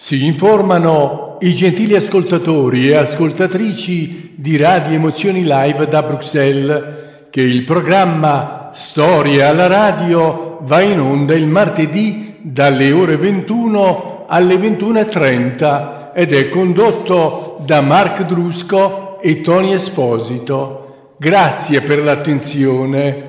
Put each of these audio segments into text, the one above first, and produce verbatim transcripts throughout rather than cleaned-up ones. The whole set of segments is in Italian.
Si informano i gentili ascoltatori e ascoltatrici di Radio Emozioni Live da Bruxelles che il programma Storia alla radio va in onda il martedì dalle ore ventuno alle ventuno e trenta ed è condotto da Mark Drusco e Tony Esposito. Grazie per l'attenzione.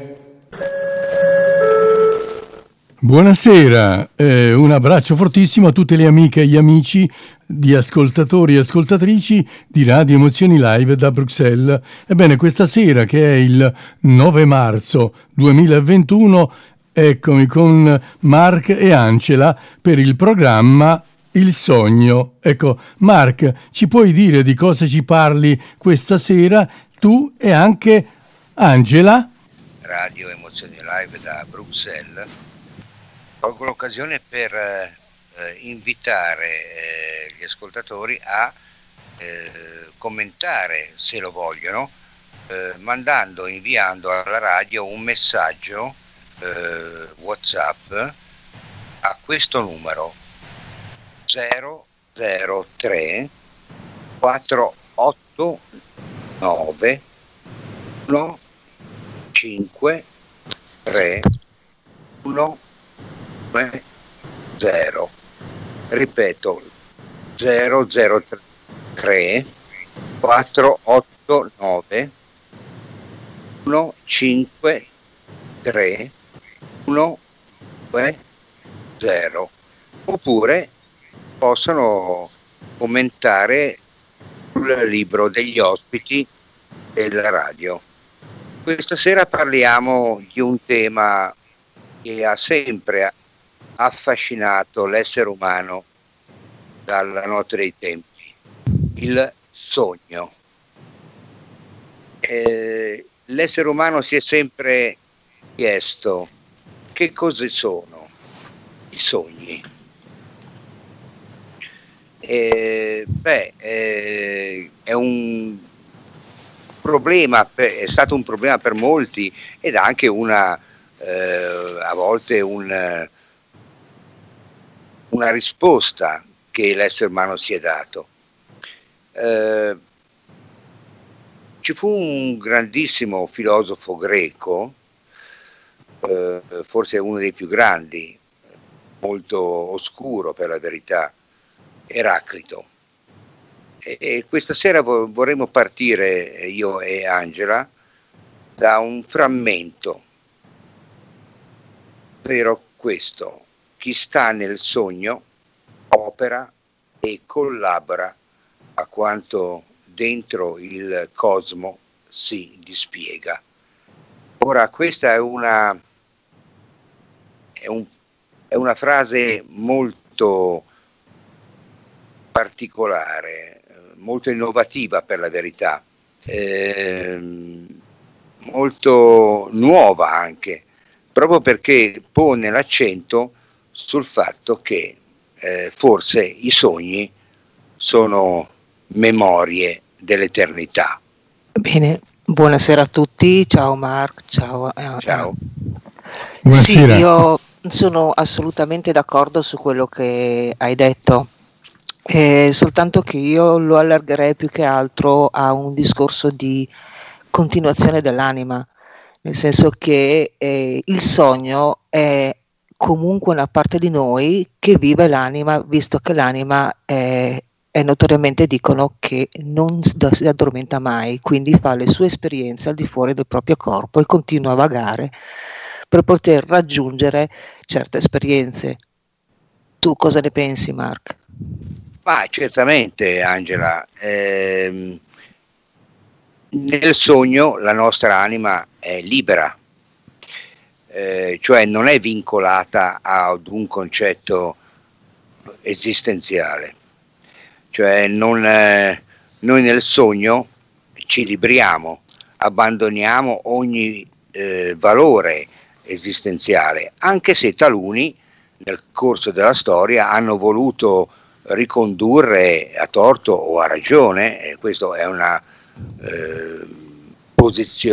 Buonasera, eh, un abbraccio fortissimo a tutte le amiche e gli amici di ascoltatori e ascoltatrici di Radio Emozioni Live da Bruxelles. Ebbene, questa sera, che è il nove marzo duemilaventuno, eccomi con Mark e Angela per il programma Il Sogno. Ecco, Mark, ci puoi dire di cosa ci parli questa sera, tu e anche Angela? Radio Emozioni Live da Bruxelles. Colgo l'occasione per eh, invitare eh, gli ascoltatori a eh, commentare, se lo vogliono, eh, mandando, inviando alla radio un messaggio eh, WhatsApp a questo numero zero zero tre quattro otto nove uno cinque tre uno zero. Ripeto, zero zero tre quattro otto nove uno cinque tre uno zero. Oppure possono commentare sul libro degli ospiti della radio. Questa sera parliamo di un tema che ha sempre affascinato l'essere umano dalla notte dei tempi, il sogno. Eh, l'essere umano si è sempre chiesto che cosa sono i sogni. Eh, beh, eh, è un problema, per, è stato un problema per molti ed anche una, eh, a volte un una risposta che l'essere umano si è dato. Eh, ci fu un grandissimo filosofo greco, eh, forse uno dei più grandi, molto oscuro per la verità, Eraclito. E, e questa sera vorremmo partire, io e Angela, da un frammento, ovvero questo: chi sta nel sogno opera e collabora a quanto dentro il cosmo si dispiega. Ora, questa è una, è un, è una frase molto particolare, molto innovativa per la verità, eh, molto nuova anche, proprio perché pone l'accento sul fatto che eh, forse i sogni sono memorie dell'eternità. Bene, buonasera a tutti, ciao Mark, ciao. Ciao. Buonasera. Sì, io sono assolutamente d'accordo su quello che hai detto, eh, soltanto che io lo allargherei più che altro a un discorso di continuazione dell'anima, nel senso che eh, il sogno è comunque una parte di noi che vive l'anima, visto che l'anima è, è notoriamente dicono che non si addormenta mai, quindi fa le sue esperienze al di fuori del proprio corpo e continua a vagare per poter raggiungere certe esperienze. Tu cosa ne pensi, Mark? Ma certamente, Angela, ehm, nel sogno la nostra anima è libera. Eh, cioè non è vincolata ad un concetto esistenziale, cioè non, eh, noi nel sogno ci libriamo, abbandoniamo ogni eh, valore esistenziale, anche se taluni nel corso della storia hanno voluto ricondurre a torto o a ragione, e questa è una eh,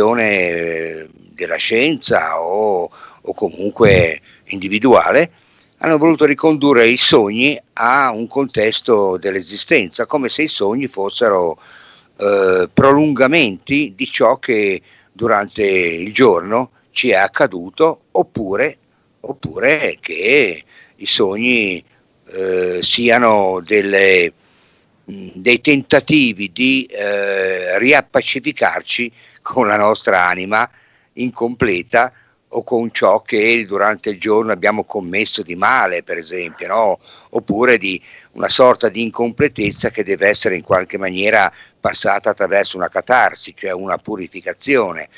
posizione della scienza o, o comunque individuale, hanno voluto ricondurre i sogni a un contesto dell'esistenza, come se i sogni fossero eh, prolungamenti di ciò che durante il giorno ci è accaduto, oppure, oppure che i sogni eh, siano delle, mh, dei tentativi di eh, riappacificarci con la nostra anima incompleta, o con ciò che durante il giorno abbiamo commesso di male, per esempio, no? Oppure di una sorta di incompletezza che deve essere in qualche maniera passata attraverso una catarsi, cioè una purificazione.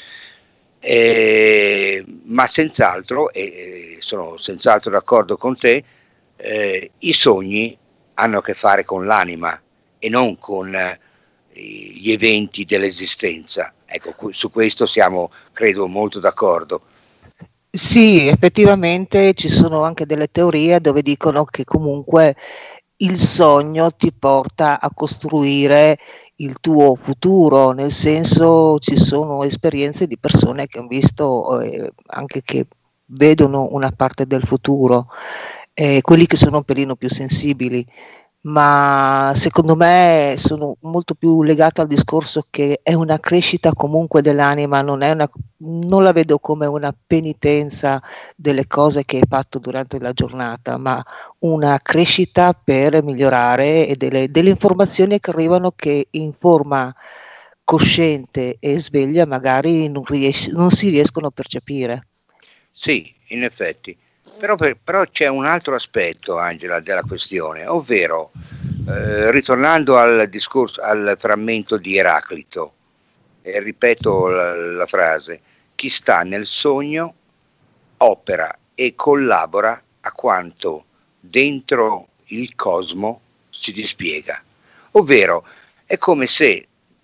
Eh, ma senz'altro, e sono senz'altro d'accordo con te, eh, i sogni hanno a che fare con l'anima e non con eh, gli eventi dell'esistenza. Ecco, su questo siamo, credo, molto d'accordo. Sì, effettivamente ci sono anche delle teorie dove dicono che comunque il sogno ti porta a costruire il tuo futuro, nel senso ci sono esperienze di persone che hanno visto eh, anche che vedono una parte del futuro, eh, quelli che sono un pelino più sensibili, ma secondo me sono molto più legata al discorso che è una crescita comunque dell'anima, non è una, non la vedo come una penitenza delle cose che hai fatto durante la giornata, ma una crescita per migliorare e delle, delle informazioni che arrivano che in forma cosciente e sveglia magari non, ries- non si riescono a percepire. Sì, in effetti. Però, per, però c'è un altro aspetto, Angela, della questione, ovvero eh, ritornando al discorso, al frammento di Eraclito, e ripeto la, la frase: chi sta nel sogno opera e collabora a quanto dentro il cosmo si dispiega. Ovvero è come se,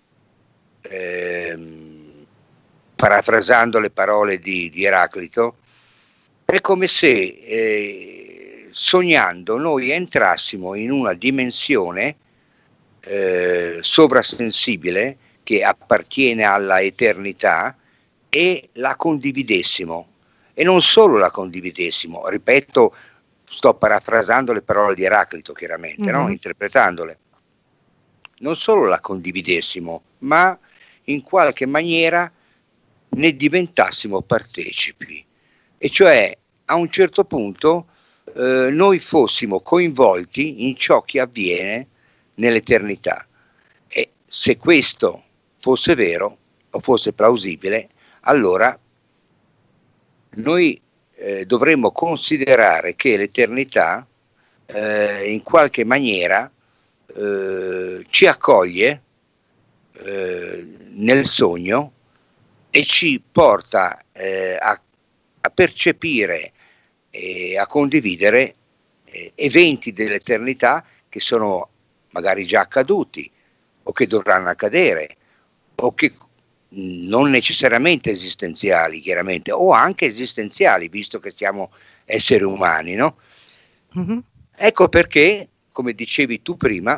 ehm, parafrasando le parole di, di Eraclito, è come se eh, sognando noi entrassimo in una dimensione eh, sovrasensibile che appartiene alla eternità e la condividessimo. E non solo la condividessimo, ripeto, sto parafrasando le parole di Eraclito, chiaramente, mm-hmm. no? Interpretandole. Non solo la condividessimo, ma in qualche maniera ne diventassimo partecipi. E cioè a un certo punto eh, noi fossimo coinvolti in ciò che avviene nell'eternità. E se questo fosse vero o fosse plausibile, allora noi eh, dovremmo considerare che l'eternità eh, in qualche maniera eh, ci accoglie eh, nel sogno e ci porta eh, a a percepire e a condividere eh, eventi dell'eternità che sono magari già accaduti o che dovranno accadere o che mh, non necessariamente esistenziali, chiaramente, o anche esistenziali, visto che siamo esseri umani, no? Mm-hmm. Ecco perché, come dicevi tu prima,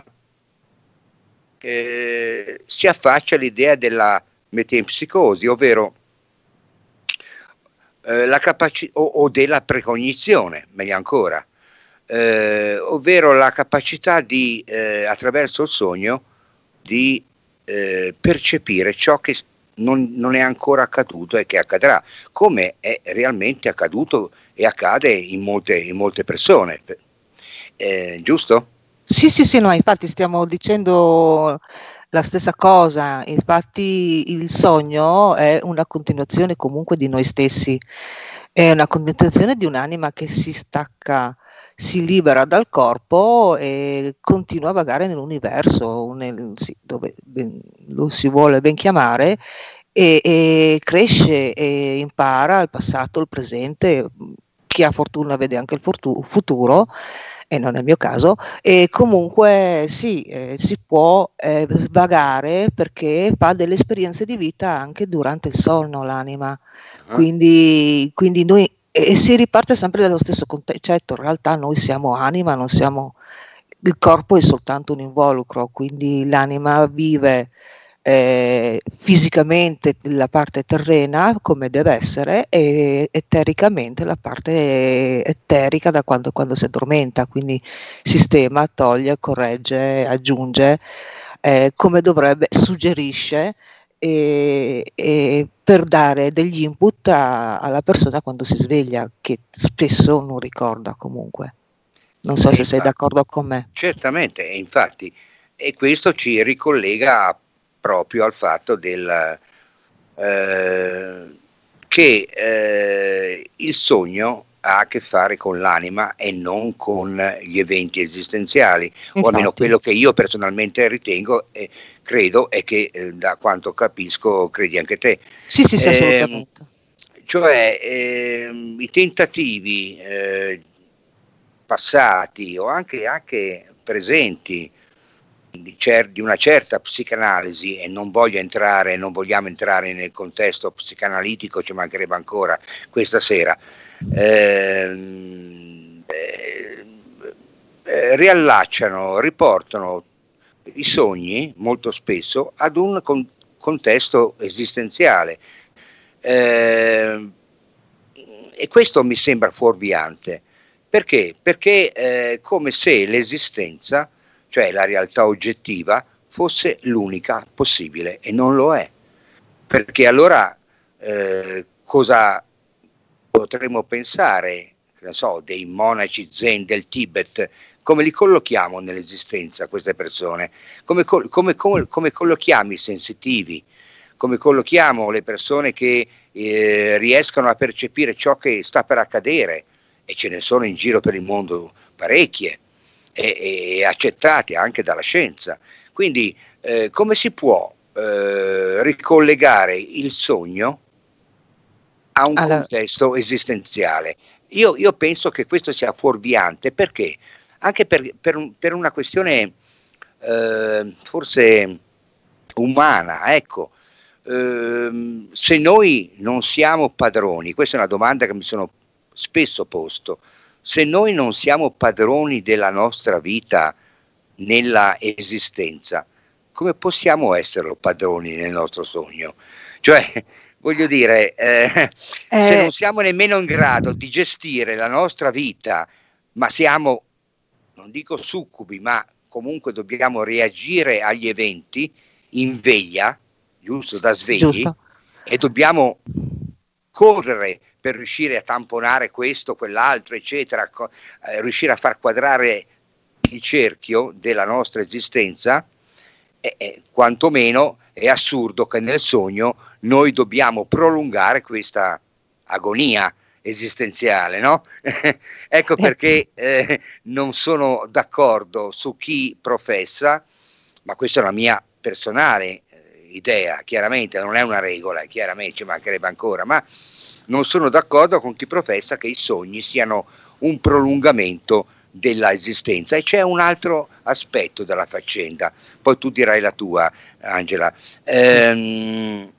eh, si affaccia l'idea della metempsicosi, ovvero la capaci- o, o della precognizione, meglio ancora, eh, ovvero la capacità di, eh, attraverso il sogno, di eh, percepire ciò che non, non è ancora accaduto e che accadrà, come è realmente accaduto e accade in molte, in molte persone, eh, giusto? Sì, sì, sì, no, infatti stiamo dicendo la stessa cosa, infatti il sogno è una continuazione comunque di noi stessi, è una continuazione di un'anima che si stacca, si libera dal corpo e continua a vagare nell'universo, nel, sì, dove ben, lo si vuole ben chiamare, e, e cresce e impara il passato, il presente, chi ha fortuna vede anche il fortu- futuro, e non è il mio caso, e comunque sì, eh, si può eh, svagare perché fa delle esperienze di vita anche durante il sonno l'anima, uh-huh. quindi, quindi noi, e si riparte sempre dallo stesso concetto, in realtà noi siamo anima, non siamo, il corpo è soltanto un involucro, quindi l'anima vive eh, fisicamente la parte terrena come deve essere e etericamente la parte eterica da quando, quando si addormenta, quindi sistema, toglie, corregge, aggiunge eh, come dovrebbe, suggerisce e, e per dare degli input a, alla persona quando si sveglia, che spesso non ricorda comunque. Non so e se infatti, sei d'accordo con me. Certamente, infatti, e questo ci ricollega proprio al fatto del, eh, che eh, il sogno ha a che fare con l'anima e non con gli eventi esistenziali, infatti. O almeno quello che io personalmente ritengo e credo e che eh, da quanto capisco credi anche te. Sì, sì, sì, eh, assolutamente. Cioè eh, i tentativi eh, passati o anche, anche presenti di, cer- di una certa psicanalisi, e non voglio entrare, non vogliamo entrare nel contesto psicanalitico, ci mancherebbe ancora questa sera, eh, eh, eh, riallacciano, riportano i sogni molto spesso ad un con- contesto esistenziale, eh, e questo mi sembra fuorviante. Perché? Perché è come se l'esistenza, cioè la realtà oggettiva, fosse l'unica possibile, e non lo è. Perché allora eh, cosa potremmo pensare, non so, dei monaci zen del Tibet? Come li collochiamo nell'esistenza queste persone? Come, come, come, come collochiamo i sensitivi? Come collochiamo le persone che eh, riescono a percepire ciò che sta per accadere? E ce ne sono in giro per il mondo parecchie, e, e accettate anche dalla scienza. Quindi eh, come si può eh, ricollegare il sogno a un allora. contesto esistenziale? Io, io penso che questo sia fuorviante, perché? Anche per, per, un, per una questione eh, forse umana, ecco. Eh, se noi non siamo padroni, questa è una domanda che mi sono spesso posto, se noi non siamo padroni della nostra vita nella esistenza, come possiamo esserlo padroni nel nostro sogno? Cioè, voglio dire, eh, eh. se non siamo nemmeno in grado di gestire la nostra vita, ma siamo, non dico succubi, ma comunque dobbiamo reagire agli eventi in veglia, giusto, da svegli, giusto. E dobbiamo correre per riuscire a tamponare questo, quell'altro, eccetera, co- eh, riuscire a far quadrare il cerchio della nostra esistenza, e, e quantomeno è assurdo che nel sogno noi dobbiamo prolungare questa agonia esistenziale, no? Ecco perché eh, non sono d'accordo su chi professa, ma questa è una mia personale eh, idea, chiaramente non è una regola, chiaramente ci mancherebbe ancora, ma non sono d'accordo con chi professa che i sogni siano un prolungamento della esistenza. E c'è un altro aspetto della faccenda, poi tu dirai la tua, Angela. Ehm,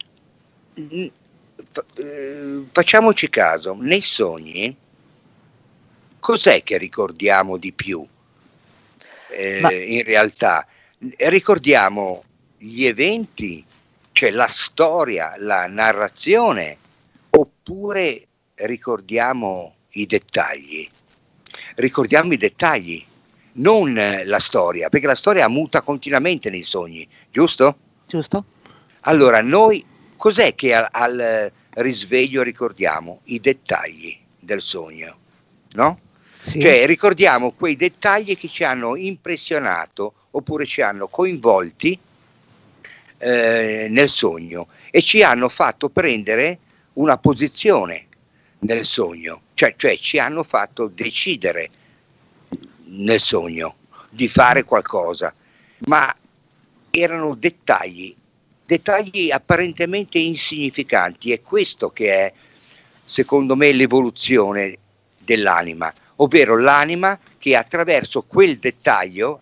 facciamoci caso, nei sogni cos'è che ricordiamo di più? Eh, Ma... in realtà ricordiamo gli eventi, cioè la storia, la narrazione, oppure ricordiamo i dettagli? Ricordiamo i dettagli, non la storia, perché la storia muta continuamente nei sogni, giusto? Giusto. Allora, noi cos'è che al, al risveglio ricordiamo? I dettagli del sogno, no? Sì. Cioè ricordiamo quei dettagli che ci hanno impressionato oppure ci hanno coinvolti eh, nel sogno e ci hanno fatto prendere una posizione nel sogno, cioè, cioè ci hanno fatto decidere nel sogno di fare qualcosa, ma erano dettagli, dettagli apparentemente insignificanti. È questo che è, secondo me, l'evoluzione dell'anima, ovvero l'anima che attraverso quel dettaglio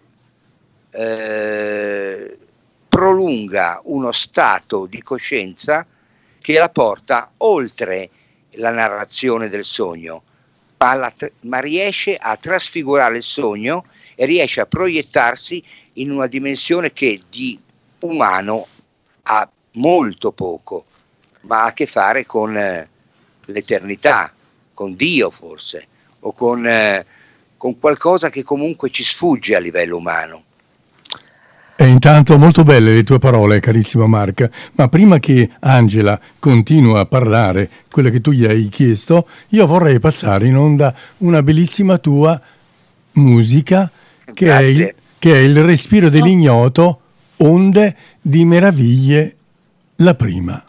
eh, prolunga uno stato di coscienza che la porta oltre la narrazione del sogno, ma, la, ma riesce a trasfigurare il sogno e riesce a proiettarsi in una dimensione che di umano ha molto poco, ma ha a che fare con eh, l'eternità, con Dio forse, o con, eh, con qualcosa che comunque ci sfugge a livello umano. E intanto molto belle le tue parole, carissimo Mark, ma prima che Angela continua a parlare quello che tu gli hai chiesto, io vorrei passare in onda una bellissima tua musica che, è il, che è il respiro dell'ignoto, Onde di meraviglie, la prima.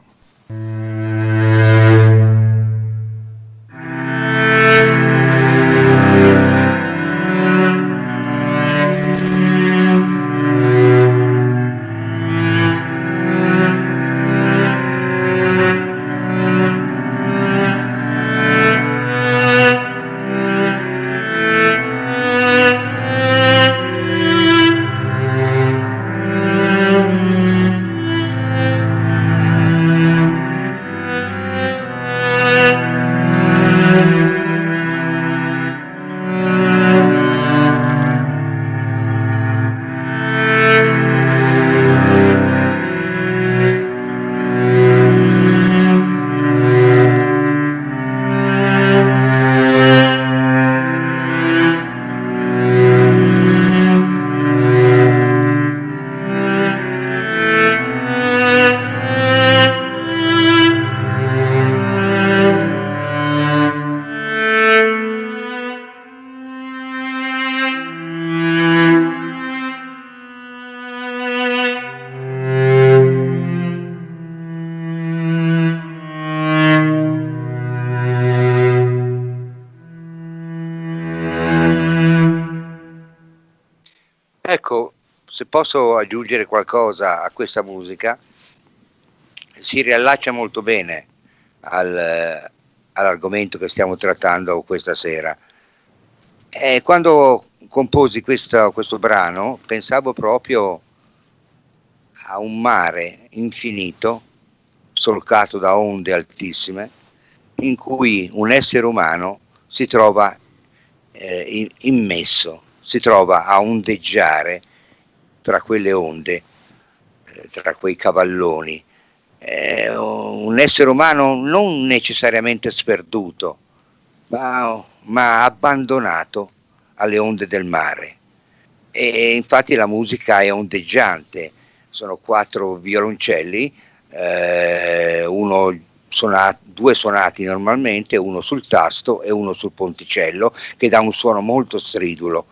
Ecco, se posso aggiungere qualcosa a questa musica, si riallaccia molto bene al, all'argomento che stiamo trattando questa sera. E quando composi questo, questo brano, pensavo proprio a un mare infinito, solcato da onde altissime, in cui un essere umano si trova eh, in, immesso, si trova a ondeggiare tra quelle onde, eh, tra quei cavalloni. Eh, un essere umano non necessariamente sperduto, ma, ma abbandonato alle onde del mare. E infatti la musica è ondeggiante, sono quattro violoncelli, eh, uno suonato, due suonati normalmente, uno sul tasto e uno sul ponticello, che dà un suono molto stridulo.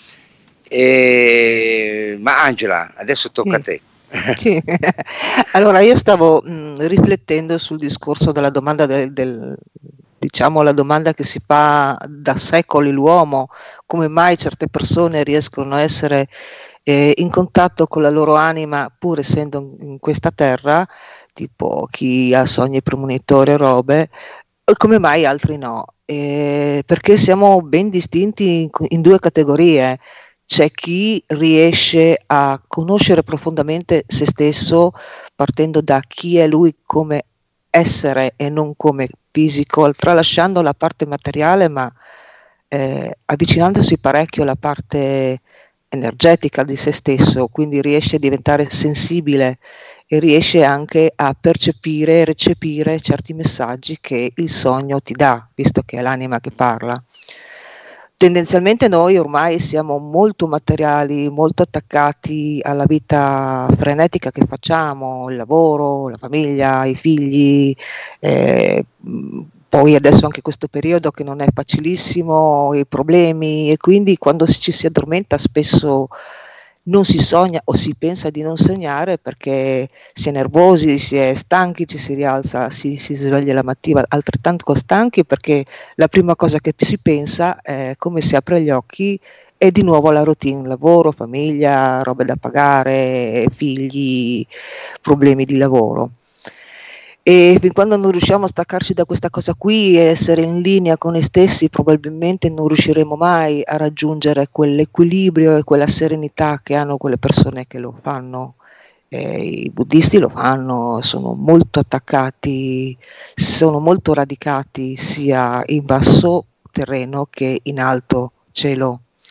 E... Ma Angela, adesso tocca sì. a te. Sì. Allora io stavo mh, riflettendo sul discorso della domanda del, del diciamo la domanda che si fa da secoli l'uomo, come mai certe persone riescono a essere eh, in contatto con la loro anima pur essendo in questa terra, tipo chi ha sogni premonitori e robe, e come mai altri no, eh, perché siamo ben distinti in, in due categorie. C'è chi riesce a conoscere profondamente se stesso partendo da chi è lui come essere e non come fisico, tralasciando la parte materiale ma eh, avvicinandosi parecchio alla parte energetica di se stesso, quindi riesce a diventare sensibile e riesce anche a percepire e recepire certi messaggi che il sogno ti dà, visto che è l'anima che parla. Tendenzialmente noi ormai siamo molto materiali, molto attaccati alla vita frenetica che facciamo, il lavoro, la famiglia, i figli, eh, poi adesso anche questo periodo che non è facilissimo, i problemi, e quindi quando ci si addormenta spesso non si sogna o si pensa di non sognare perché si è nervosi, si è stanchi, ci si rialza, si, si sveglia la mattina altrettanto stanchi perché la prima cosa che si pensa è come si apre gli occhi è di nuovo la routine, lavoro, famiglia, robe da pagare, figli, problemi di lavoro. E fin quando non riusciamo a staccarci da questa cosa qui e essere in linea con noi stessi, probabilmente non riusciremo mai a raggiungere quell'equilibrio e quella serenità che hanno quelle persone che lo fanno. Eh, i buddisti lo fanno, sono molto attaccati, sono molto radicati sia in basso terreno che in alto cielo.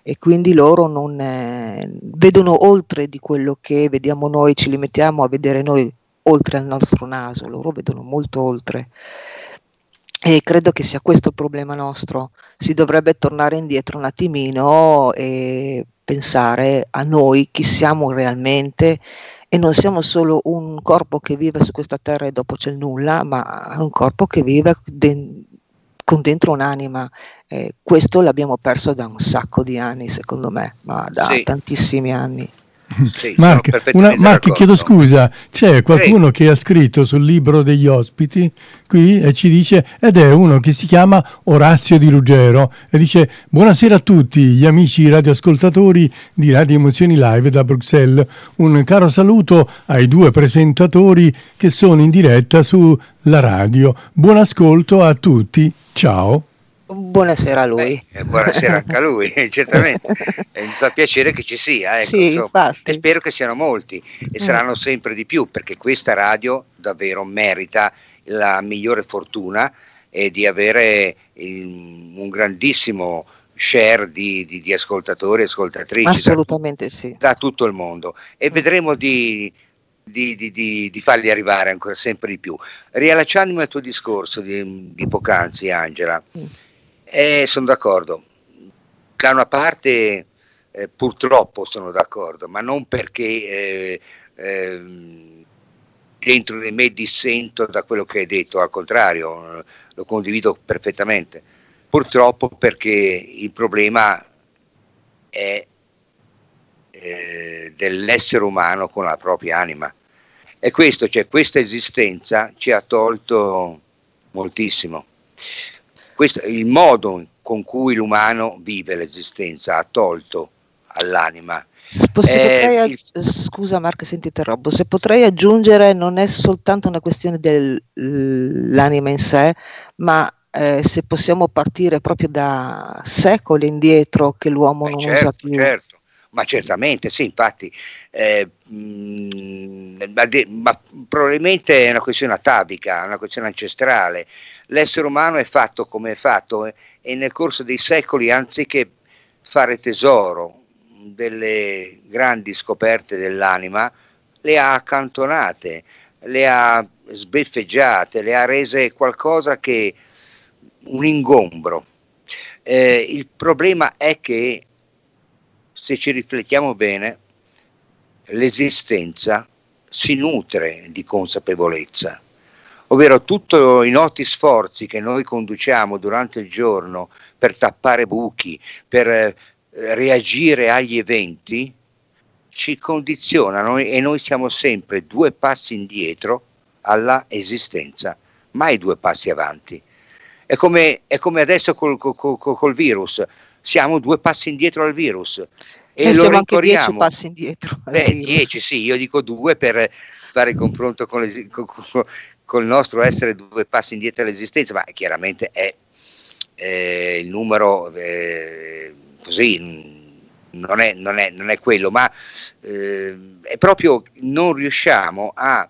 e quindi loro non eh, vedono oltre di quello che vediamo noi, ci limitiamo a vedere noi oltre al nostro naso, loro vedono molto oltre. E credo che sia questo il problema nostro. Si dovrebbe tornare indietro un attimino e pensare a noi, chi siamo realmente, e non siamo solo un corpo che vive su questa terra e dopo c'è il nulla, ma un corpo che vive de- con dentro un'anima. Eh, questo l'abbiamo perso da un sacco di anni, secondo me, ma da Sì. tantissimi anni. Sì, Mark, una, Mark chiedo scusa, c'è qualcuno Prego. che ha scritto sul libro degli ospiti qui e ci dice, ed è uno che si chiama Orazio Di Ruggero, e dice: buonasera a tutti gli amici radioascoltatori di Radio Emozioni Live da Bruxelles, un caro saluto ai due presentatori che sono in diretta sulla radio, buon ascolto a tutti, ciao. Buonasera a lui. Beh, buonasera anche a lui, certamente. E mi fa piacere che ci sia, ecco, sì, insomma, e spero che siano molti e saranno sempre di più, perché questa radio davvero merita la migliore fortuna e di avere il, un grandissimo share di, di, di ascoltatori e ascoltatrici. Assolutamente da, sì. Da tutto il mondo, e vedremo di, di, di, di, di farli arrivare ancora sempre di più. Riallacciandomi al tuo discorso di, di poc'anzi, Angela, mm. Eh, sono d'accordo. Da una parte eh, purtroppo sono d'accordo, ma non perché eh, eh, dentro di me dissento da quello che hai detto, al contrario, lo condivido perfettamente. Purtroppo perché il problema è eh, dell'essere umano con la propria anima. E questo, cioè questa esistenza ci ha tolto moltissimo. Questo, il modo con cui l'umano vive l'esistenza ha tolto all'anima. Se posso, eh, potrei, il... Scusa Marco se ti interrompo, se potrei aggiungere, non è soltanto una questione dell'anima in sé, ma eh, se possiamo partire proprio da secoli indietro che l'uomo Beh, non certo, usa più. Certo, ma certamente sì, infatti, eh, mh, ma, de, ma probabilmente è una questione atavica, una questione ancestrale. L'essere umano è fatto come è fatto eh, e nel corso dei secoli, anziché fare tesoro delle grandi scoperte dell'anima, le ha accantonate, le ha sbeffeggiate, le ha rese qualcosa che un ingombro. Eh, il problema è che, se ci riflettiamo bene, l'esistenza si nutre di consapevolezza. Ovvero tutti i noti sforzi che noi conduciamo durante il giorno per tappare buchi, per eh, reagire agli eventi, ci condizionano e noi siamo sempre due passi indietro alla esistenza, mai due passi avanti. È come, è come adesso col, col, col, col virus, siamo due passi indietro al virus. E, e lo siamo anche dieci passi indietro. Beh, dieci sì, io dico due per fare il confronto con, le, con, con col nostro essere due passi indietro all'esistenza, ma chiaramente è eh, il numero eh, così, non è, non, è, non è quello, ma eh, è proprio non riusciamo a,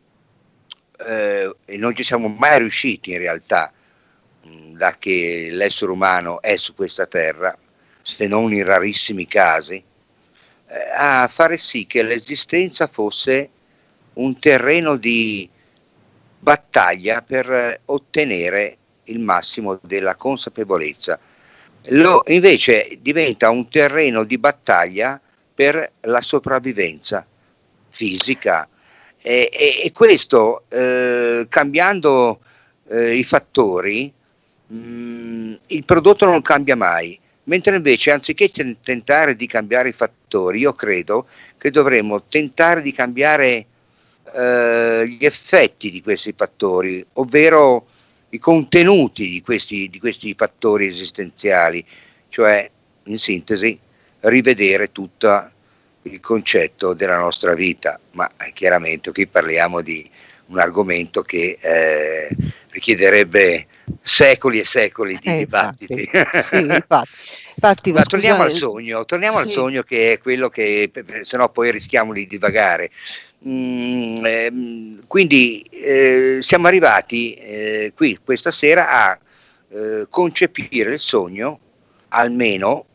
eh, e non ci siamo mai riusciti in realtà, mh, da che l'essere umano è su questa terra, se non in rarissimi casi, eh, a fare sì che l'esistenza fosse un terreno di battaglia per ottenere il massimo della consapevolezza. Lo, invece diventa un terreno di battaglia per la sopravvivenza fisica e, e, e questo eh, cambiando eh, i fattori mh, il prodotto non cambia mai, mentre invece anziché t- tentare di cambiare i fattori, io credo che dovremmo tentare di cambiare Uh, gli effetti di questi fattori, ovvero i contenuti di questi, di questi fattori esistenziali, cioè in sintesi rivedere tutto il concetto della nostra vita, ma chiaramente qui parliamo di un argomento che eh, richiederebbe secoli e secoli di eh, dibattiti. Infatti, sì, infatti. Infatti, ma scusa, torniamo al sogno, torniamo sì. al sogno che è quello che, se no poi rischiamo di divagare. Mm, ehm, quindi eh, siamo arrivati eh, qui questa sera a eh, concepire il sogno, almeno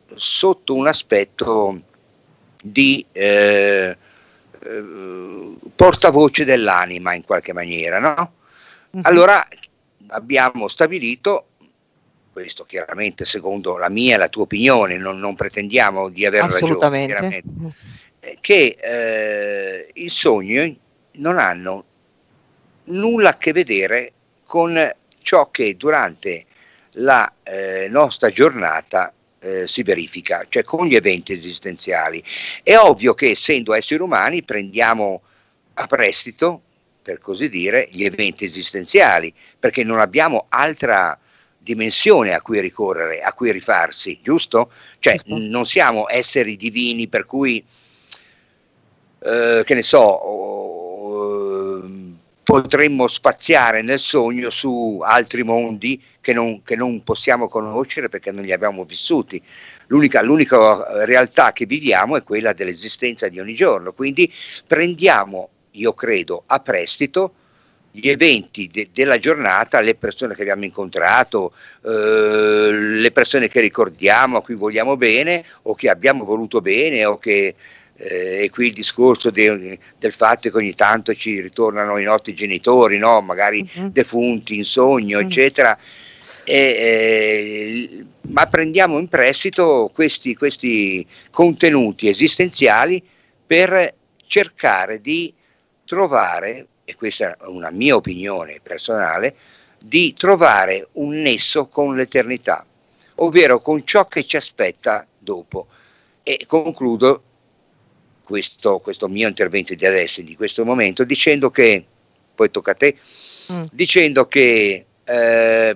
sotto un aspetto di eh, eh, portavoce dell'anima in qualche maniera, no? Uh-huh. Allora abbiamo stabilito, questo chiaramente secondo la mia e la tua opinione, non, non pretendiamo di aver ragione, chiaramente, che eh, i sogni non hanno nulla a che vedere con ciò che durante la eh, nostra giornata eh, si verifica, cioè con gli eventi esistenziali. È ovvio che essendo esseri umani prendiamo a prestito, per così dire, gli eventi esistenziali, perché non abbiamo altra dimensione a cui ricorrere, a cui rifarsi, giusto? Cioè giusto. Non siamo esseri divini per cui eh, che ne so, eh, potremmo spaziare nel sogno su altri mondi che non, che non possiamo conoscere perché non li abbiamo vissuti. L'unica, l'unica realtà che viviamo è quella dell'esistenza di ogni giorno, quindi prendiamo, io credo, a prestito gli eventi de- della giornata, le persone che abbiamo incontrato, eh, le persone che ricordiamo, a cui vogliamo bene o che abbiamo voluto bene o che eh, e qui il discorso de- del fatto che ogni tanto ci ritornano i nostri genitori, no? Magari uh-huh. defunti in sogno, uh-huh. eccetera. E, eh, ma prendiamo in prestito questi, questi contenuti esistenziali per cercare di trovare, e questa è una mia opinione personale, di trovare un nesso con l'eternità, ovvero con ciò che ci aspetta dopo. E concludo questo, questo mio intervento di adesso, di questo momento, dicendo che, poi tocca a te, mm. dicendo che eh,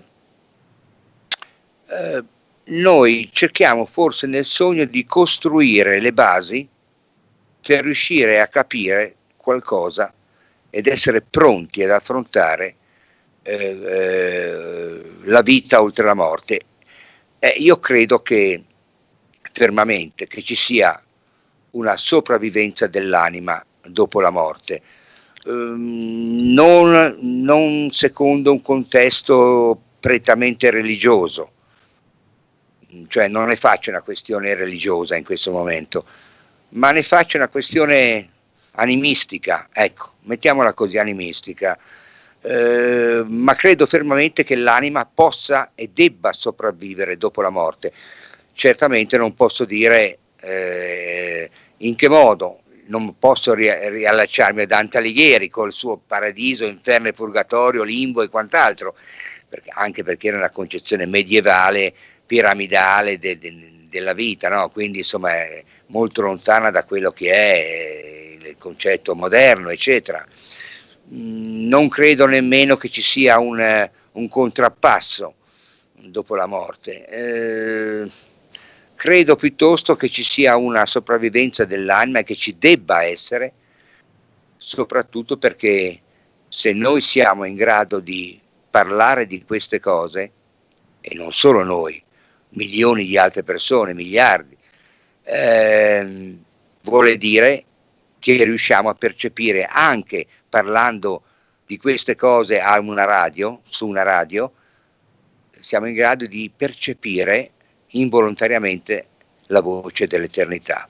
eh, noi cerchiamo forse nel sogno di costruire le basi per riuscire a capire qualcosa ed essere pronti ad affrontare eh, eh, la vita oltre la morte. Eh, io credo che fermamente che ci sia una sopravvivenza dell'anima dopo la morte, ehm, non, non secondo un contesto prettamente religioso, cioè non ne faccio una questione religiosa in questo momento, ma ne faccio una questione animistica, ecco, mettiamola così, animistica, eh, ma credo fermamente che l'anima possa e debba sopravvivere dopo la morte. Certamente non posso dire eh, in che modo, non posso ri- riallacciarmi a Dante Alighieri col suo paradiso, inferno e purgatorio, limbo e quant'altro, perché, anche perché era una concezione medievale, piramidale de- de- della vita, no? Quindi insomma è molto lontana da quello che è il concetto moderno, eccetera. Non credo nemmeno che ci sia un, un contrappasso dopo la morte. Eh, credo piuttosto che ci sia una sopravvivenza dell'anima e che ci debba essere, soprattutto perché se noi siamo in grado di parlare di queste cose, e non solo noi, milioni di altre persone, miliardi, eh, vuole dire che riusciamo a percepire, anche parlando di queste cose a una radio, su una radio, siamo in grado di percepire involontariamente la voce dell'eternità.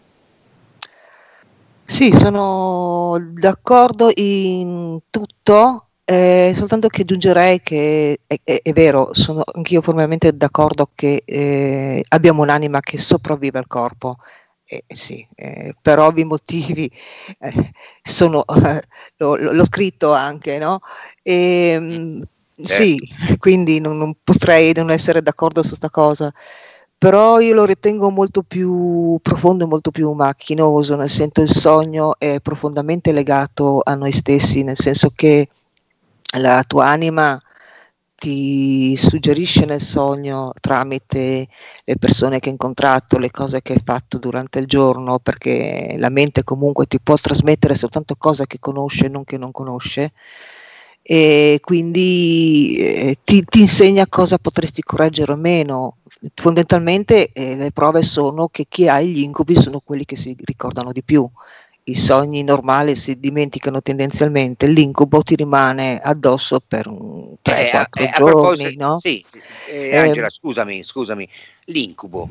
Sì, sono d'accordo in tutto, eh, soltanto che aggiungerei che è, è, è vero, sono anch'io formalmente d'accordo che eh, abbiamo un'anima che sopravvive al corpo. Eh, sì, eh, per ovvi motivi eh, sono, eh, l'ho, l'ho scritto anche, no? E, mh, eh. Sì, quindi non, non potrei non essere d'accordo su sta cosa, però io lo ritengo molto più profondo e molto più macchinoso, nel senso il sogno è profondamente legato a noi stessi, nel senso che la tua anima ti suggerisce nel sogno tramite le persone che hai incontrato, le cose che hai fatto durante il giorno, perché la mente comunque ti può trasmettere soltanto cose che conosce, non che non conosce, e quindi eh, ti, ti insegna cosa potresti correggere o meno. Fondamentalmente eh, le prove sono che chi ha gli incubi sono quelli che si ricordano di più. I sogni normali si dimenticano tendenzialmente, l'incubo ti rimane addosso per tre quattro eh, eh, giorni, no? Sì, eh, Angela, eh, scusami, scusami, l'incubo,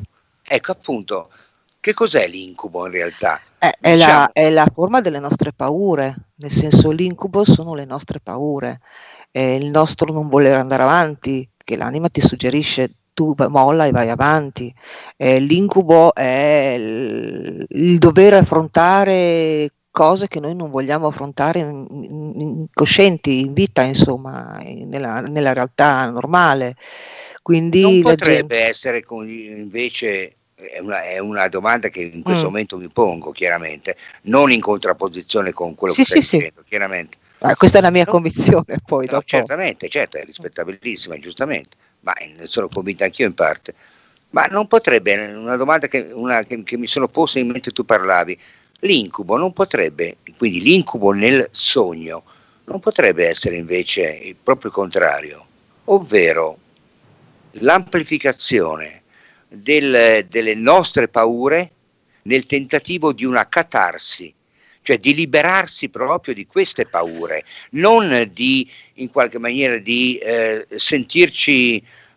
Ecco appunto, che cos'è l'incubo in realtà? È, è, Diciamo, la, è la forma delle nostre paure, nel senso l'incubo sono le nostre paure, è il nostro non voler andare avanti, che l'anima ti suggerisce tu molla e vai avanti. Eh, l'incubo è il, il dover affrontare cose che noi non vogliamo affrontare in, in, in coscienti, in vita, insomma, in, nella, nella realtà normale. Quindi non la gente... potrebbe essere con- invece, è una, è una domanda che in questo Mm. momento mi pongo chiaramente, non in contrapposizione con quello Sì, che stai sì, sì. dicendo, chiaramente. Ah, questa è la mia No, convinzione, poi no, dopo. certamente, certo, è rispettabilissima, giustamente, ma ne sono convinto anch'io in parte. Ma non potrebbe, una domanda che, una, che, che mi sono posto in mente tu parlavi, l'incubo non potrebbe, quindi l'incubo nel sogno, non potrebbe essere invece il proprio contrario, ovvero l'amplificazione del, delle nostre paure nel tentativo di una catarsi, cioè di liberarsi proprio di queste paure, non di in qualche maniera di eh, sentirci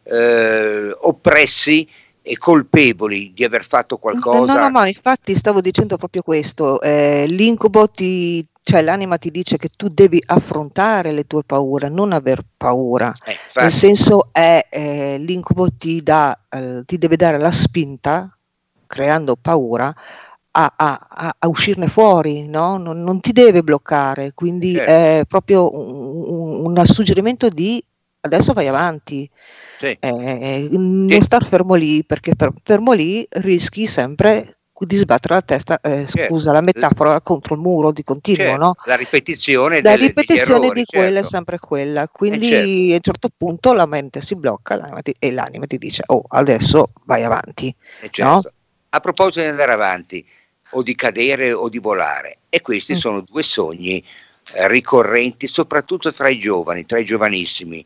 eh, oppressi e colpevoli di aver fatto No, no, qualcosa. ma infatti stavo dicendo proprio questo, eh, l'incubo ti, cioè l'anima ti dice che tu devi affrontare le tue paure, non aver paura, Eh, nel infatti, senso è, eh, l'incubo ti dà, eh, ti deve dare la spinta, creando paura, a, a- a- a uscirne fuori, no? Non, non ti deve bloccare, quindi certo, è proprio un, un- un suggerimento di adesso vai avanti. sì, Eh, non sì, star fermo lì, perché per- fermo lì rischi sempre di sbattere la testa, eh, certo, scusa la L- metafora, contro il muro di continuo, certo, no? la ripetizione La delle- degli ripetizione errori, di quella è certo, sempre quella, e certo. quindi a un certo punto la mente si blocca l'anima ti- e l'anima ti dice, oh, adesso vai avanti, E no? certo. A proposito di andare avanti, o di cadere o di volare, e questi Mm. sono due sogni eh, ricorrenti, soprattutto tra i giovani, tra i giovanissimi.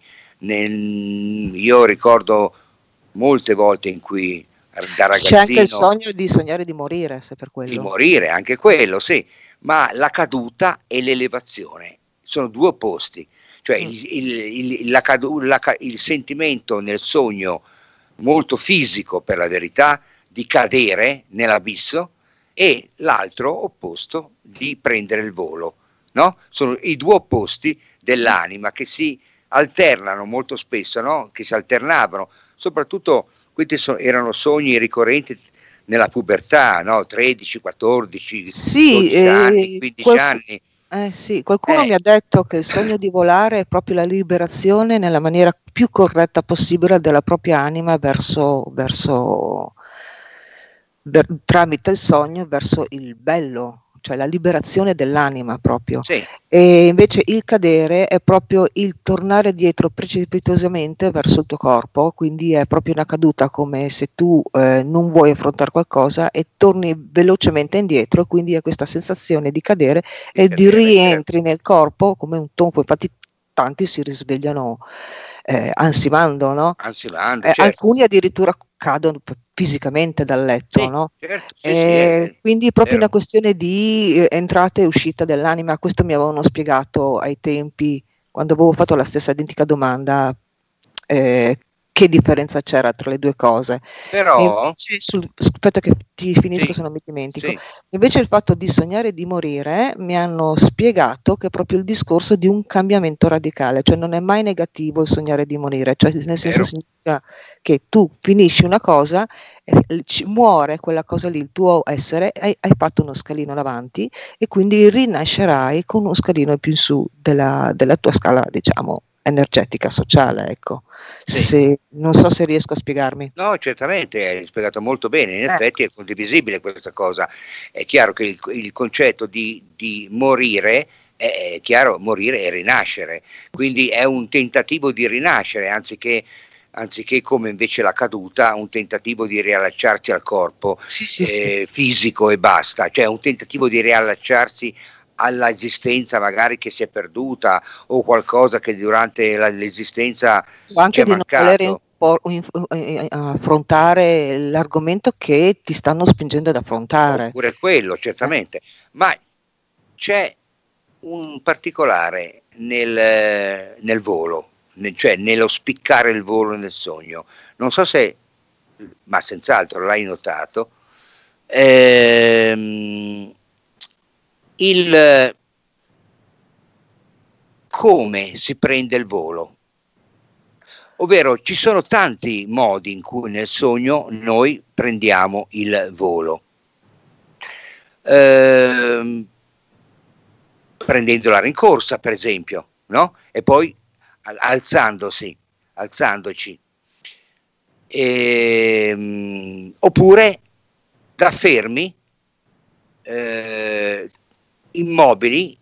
Nel- io ricordo molte volte in cui da C'è anche il ragazzino sogno di sognare di morire, se per di quello. morire, anche quello, sì, ma la caduta e l'elevazione sono due opposti, cioè Mm. il, il- il- la cadu- la ca- il sentimento nel sogno molto fisico, per la verità, di cadere nell'abisso e l'altro opposto di prendere il volo, no? Sono i due opposti dell'anima che si alternano molto spesso, no? Che si alternavano, soprattutto questi so- erano sogni ricorrenti nella pubertà, no? tredici, quattordici, Sì, dodici anni, eh, quindici qualcu- anni. eh, sì, qualcuno mi Eh, ha detto che il sogno di volare è proprio la liberazione nella maniera più corretta possibile della propria anima verso, verso ver- tramite il sogno verso il bello, cioè la liberazione dell'anima proprio. sì, E invece il cadere è proprio il tornare dietro precipitosamente verso il tuo corpo, quindi è proprio una caduta come se tu eh, non vuoi affrontare qualcosa e torni velocemente indietro, quindi hai questa sensazione di cadere di e di cadere, certo. rientri nel corpo come un tonfo. Infatti tanti si risvegliano eh, ansimando, no? Ansimando, Eh, certo. alcuni addirittura cadono p- fisicamente dal letto, Sì, no? certo, sì, sì, è, Eh, è quindi è proprio vero. una questione di eh, entrata e uscita dell'anima. Questo mi avevano spiegato ai tempi, quando avevo fatto la stessa identica domanda, eh, che differenza c'era tra le due cose. E Però, invece, sul, aspetta che ti finisco sì, se non mi dimentico, sì, invece il fatto di sognare di morire mi hanno spiegato che è proprio il discorso di un cambiamento radicale, cioè non è mai negativo il sognare di morire, cioè nel senso vero, significa che tu finisci una cosa, eh, ci muore quella cosa lì, il tuo essere, hai, hai fatto uno scalino in avanti e quindi rinascerai con uno scalino più in su della, della tua scala, diciamo, energetica, sociale, ecco. sì. Se, non so se riesco a spiegarmi. No, certamente hai spiegato molto bene, in Ecco. effetti è condivisibile questa cosa. È chiaro che il, il concetto di, di morire è, è chiaro, morire è rinascere, Sì, quindi è un tentativo di rinascere anziché, anziché come invece la caduta, un tentativo di riallacciarsi al corpo sì, sì, sì. eh, fisico e basta, cioè un tentativo di riallacciarsi all'esistenza magari che si è perduta o qualcosa che durante la, l'esistenza O ci anche è di non volere mancato. impo- inf- eh, affrontare l'argomento che ti stanno spingendo ad affrontare. Oppure quello, Eh, certamente, ma c'è un particolare nel, nel volo, nel- cioè nello spiccare il volo nel sogno. Non so se ma senz'altro l'hai notato, ehm, il come si prende il volo. Ovvero ci sono tanti modi in cui nel sogno noi prendiamo il volo. Ehm, prendendo la rincorsa, per esempio, no? E poi alzandosi, alzandoci. Ehm, oppure da fermi, eh, immobili,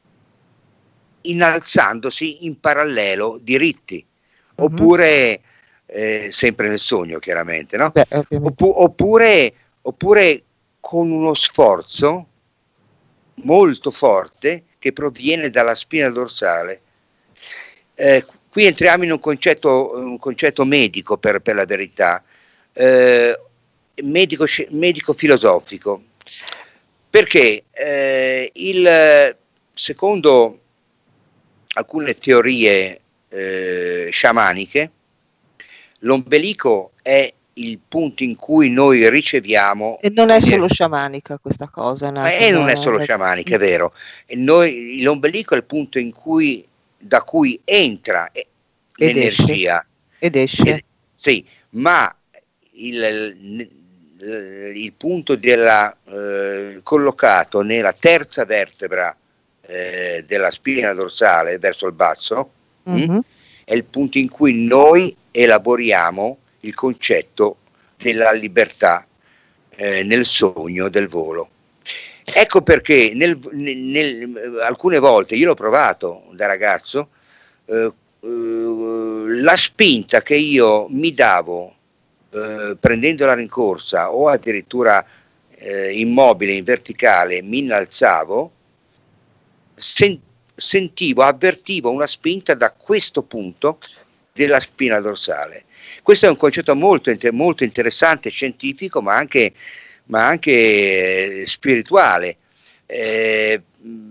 innalzandosi in parallelo diritti. Oppure eh, sempre nel sogno, chiaramente, no? Beh, Oppu- oppure, oppure con uno sforzo molto forte che proviene dalla spina dorsale. Eh, qui entriamo in un concetto, un concetto medico, per, per la verità, eh, medico, medico filosofico, perché eh, il, secondo alcune teorie Eh, sciamaniche, l'ombelico è il punto in cui noi riceviamo, e non è solo sciamanica questa cosa, ma è, non è solo sciamanica, è vero, e noi, l'ombelico è il punto in cui, da cui entra ed l'energia esce, ed esce. Ed, sì, ma il, il, il punto della, eh, collocato nella terza vertebra eh, della spina dorsale verso il basso, Mm-hmm. è il punto in cui noi elaboriamo il concetto della libertà eh, nel sogno del volo. Ecco perché nel, nel, nel, alcune volte, io l'ho provato da ragazzo, eh, eh, la spinta che io mi davo eh, prendendo la rincorsa o addirittura eh, immobile in verticale, mi innalzavo, sentivo sentivo, avvertivo una spinta da questo punto della spina dorsale. Questo è un concetto molto, molto interessante, scientifico, ma anche, ma anche spirituale, eh,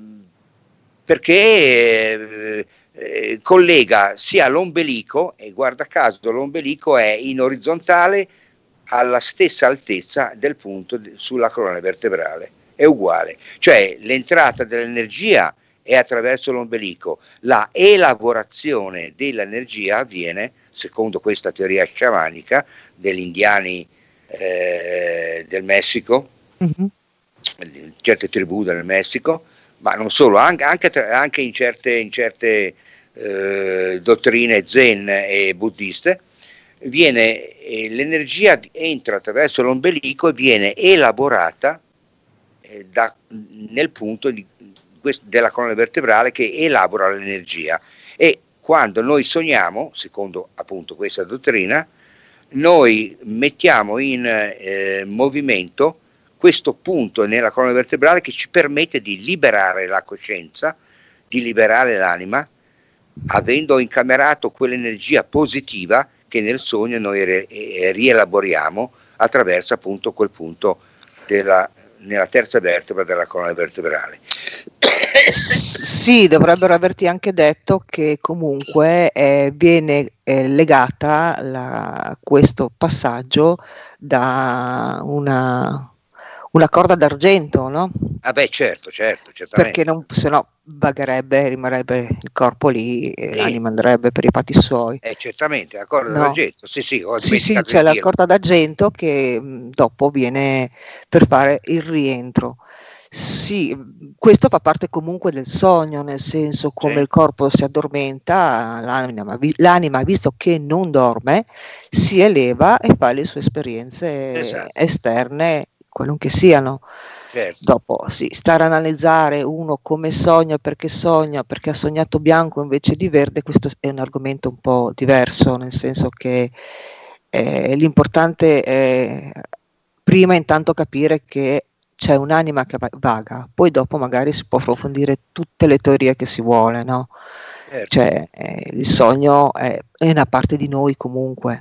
perché eh, collega sia l'ombelico, e guarda caso l'ombelico è in orizzontale alla stessa altezza del punto sulla colonna vertebrale, è uguale, cioè l'entrata dell'energia è attraverso l'ombelico, la elaborazione dell'energia avviene, secondo questa teoria sciamanica degli indiani eh, del Messico, mm-hmm. certe tribù del Messico, ma non solo, anche, anche, anche in certe, in certe eh, dottrine zen e buddiste, viene, eh, l'energia entra attraverso l'ombelico e viene elaborata eh, da, nel punto di della colonna vertebrale che elabora l'energia, e quando noi sogniamo, secondo appunto questa dottrina, noi mettiamo in eh, movimento questo punto nella colonna vertebrale che ci permette di liberare la coscienza, di liberare l'anima, avendo incamerato quell'energia positiva che nel sogno noi re- rielaboriamo attraverso appunto quel punto della nella terza vertebra della colonna vertebrale. Sì, dovrebbero averti anche detto che comunque eh, viene eh, legata la, questo passaggio da una, una corda d'argento, no? Ah beh, certo, certo, certamente. Perché non, se no vagherebbe, rimarrebbe il corpo lì e sì. L'anima andrebbe per i fatti suoi. Eh, certamente, la corda no. d'argento, sì sì, ho sì, sì, c'è la corda d'argento che mh, dopo viene per fare il rientro. Sì, questo fa parte comunque del sogno, nel senso come sì. Il corpo si addormenta, l'anima, l'anima, visto che non dorme, si eleva e fa le sue esperienze esatto. esterne, qualunque siano. Certo. Dopo sì, stare a analizzare uno come sogna, perché sogna, perché ha sognato bianco invece di verde, questo è un argomento un po' diverso, nel senso che eh, l'importante è prima intanto capire che c'è un'anima che vaga, poi dopo magari si può approfondire tutte le teorie che si vuole, no? Certo. Cioè eh, il sogno è, è una parte di noi comunque.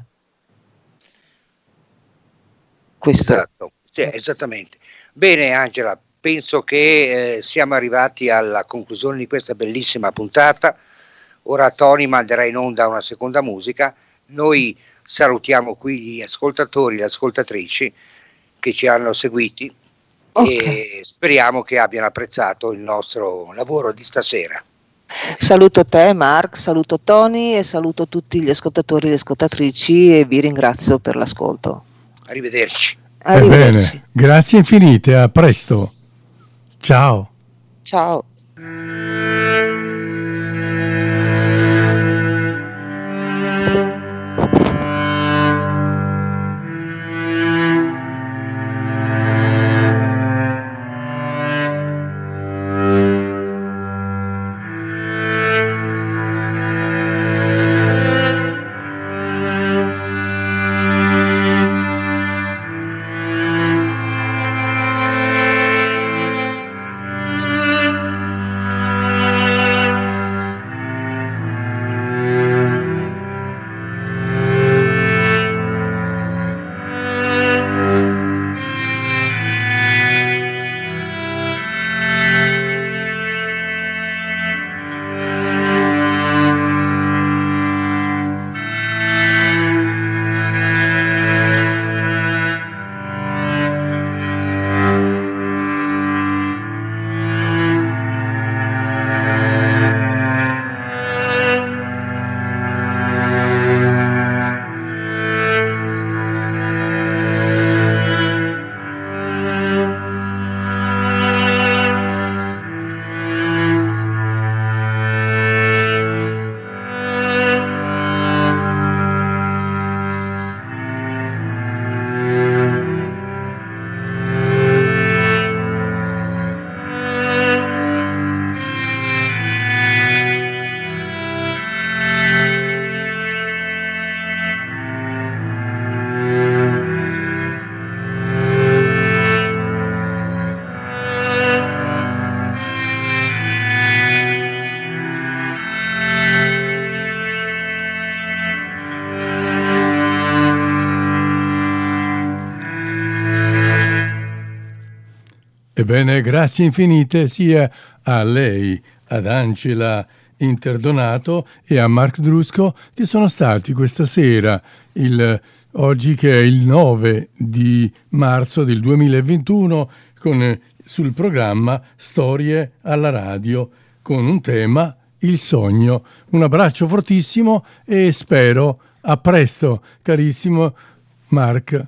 Questo esatto, sì, esattamente. Bene Angela, penso che eh, siamo arrivati alla conclusione di questa bellissima puntata. Ora Tony manderà in onda una seconda musica. Noi salutiamo qui gli ascoltatori e le ascoltatrici che ci hanno seguiti, okay, e speriamo che abbiano apprezzato il nostro lavoro di stasera. Saluto te Mark, saluto Tony e saluto tutti gli ascoltatori e le ascoltatrici e vi ringrazio per l'ascolto. Arrivederci. Arrivederci. Ebbene, grazie infinite, a presto. Ciao. Ciao. Ebbene, grazie infinite sia a lei, ad Angela Interdonato e a Mark Drusco che sono stati questa sera, il, oggi che è il nove di marzo del duemilaventuno, con, sul programma Storie alla radio, con un tema, il sogno. Un abbraccio fortissimo e spero a presto, carissimo Mark,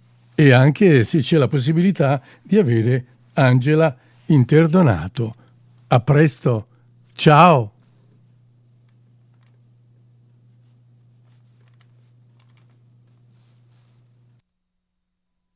e anche se c'è la possibilità di avere Angela Interdonato. A presto, ciao!